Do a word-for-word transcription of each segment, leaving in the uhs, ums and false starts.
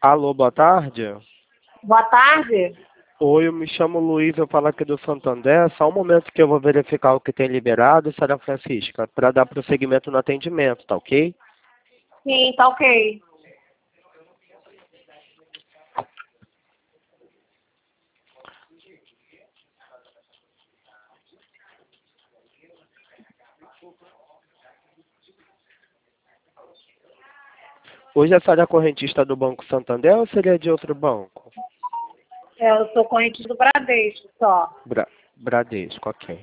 Alô, boa tarde. Boa tarde. Oi, eu me chamo Luiz, eu falo aqui do Santander. Só um momento que eu vou verificar o que tem liberado, Sra. Francisca, para dar prosseguimento no atendimento, tá ok? Sim, tá ok. Hoje a senhora é correntista do Banco Santander ou seria de outro banco? É, eu sou corrente do Bradesco só. Bra Bradesco, ok.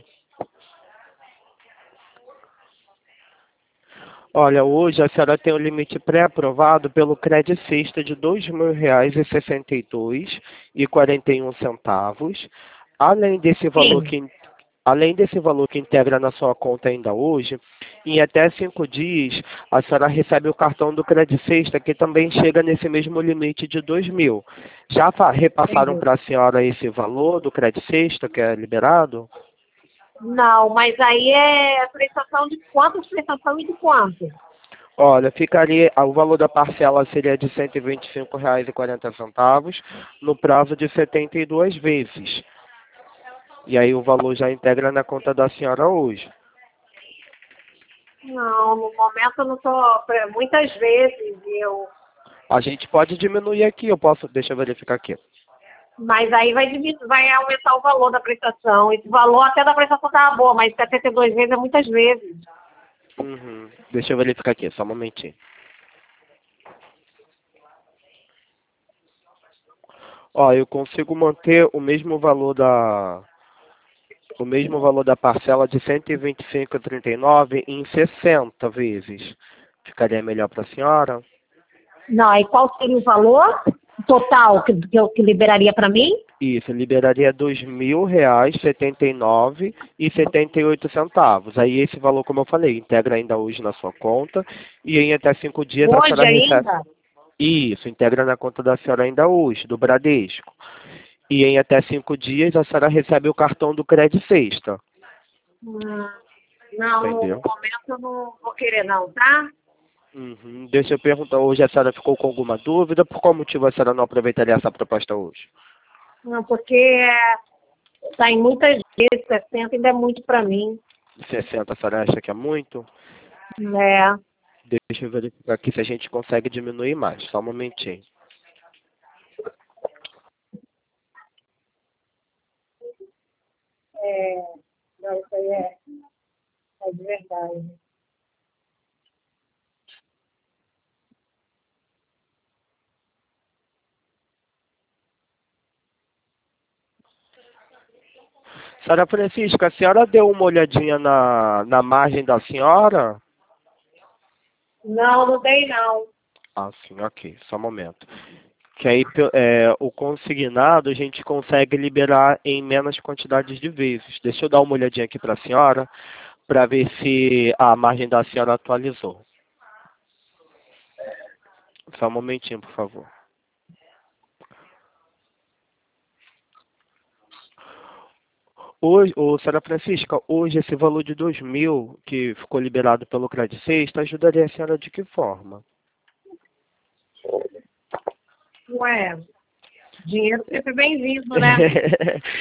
Olha, hoje a senhora tem o limite pré-aprovado pelo Credit Sexta de dois mil reais e sessenta e dois e quarenta e um centavos. Além desse valor Sim. que Além desse valor que integra na sua conta ainda hoje, em até cinco dias, a senhora recebe o cartão do Credit Sexta, que também chega nesse mesmo limite de dois mil. Já fa- repassaram Entendi. para a senhora esse valor do Credit Sexta, que é liberado? Não, mas aí é prestação de quantas prestação e de quanto? Olha, ficaria, o valor da parcela seria de cento e vinte e cinco reais e quarenta centavos, no prazo de setenta e duas vezes. E aí o valor já integra na conta da senhora hoje. Não, no momento eu não tô. pra- Muitas vezes eu. A gente pode diminuir aqui, eu posso, deixa eu verificar aqui. Mas aí vai, diminuir, vai aumentar o valor da prestação. Esse valor até da prestação estava boa, mas setenta e duas vezes é muitas vezes. Uhum. Deixa eu verificar aqui, só um momentinho. Ó, eu consigo manter o mesmo valor da o mesmo valor da parcela de cento e vinte e cinco vírgula trinta e nove em sessenta vezes. Ficaria melhor para a senhora? Não, aí qual seria o valor total que, que, eu- que liberaria para mim? Isso, liberaria dois mil reais setenta e nove e setenta e oito centavos. Aí esse valor, como eu falei, integra ainda hoje na sua conta e em até cinco dias a Hoje senhora recebe. ainda? Isso, integra na conta da senhora ainda hoje, do Bradesco. E em até cinco dias a senhora recebe o cartão do Credit Sexta. Hum, não, no Entendeu? momento eu não vou querer não, tá? Uhum. Deixa eu perguntar, hoje a senhora ficou com alguma dúvida? Por qual motivo a senhora não aproveitaria essa proposta hoje? Não, porque está em muitas vezes, sessenta ainda é muito para mim. sessenta, a senhora acha que é muito? É, Deixa eu verificar aqui se a gente consegue diminuir mais. Só um momentinho. é, não, isso aí é, é de verdade. Senhora Francisca, a senhora deu uma olhadinha na, na margem da senhora? Não, não dei não. Ah, sim, ok. Só um momento. Que aí pe- é, o consignado a gente consegue liberar em menos quantidades de vezes. Deixa eu dar uma olhadinha aqui para a senhora, para ver se a margem da senhora atualizou. Só um momentinho, por favor. Hoje, ô, senhora Francisca, hoje esse valor de dois mil que ficou liberado pelo Credit Sexta ajudaria a senhora de que forma? Ué, dinheiro sempre é bem-vindo, né?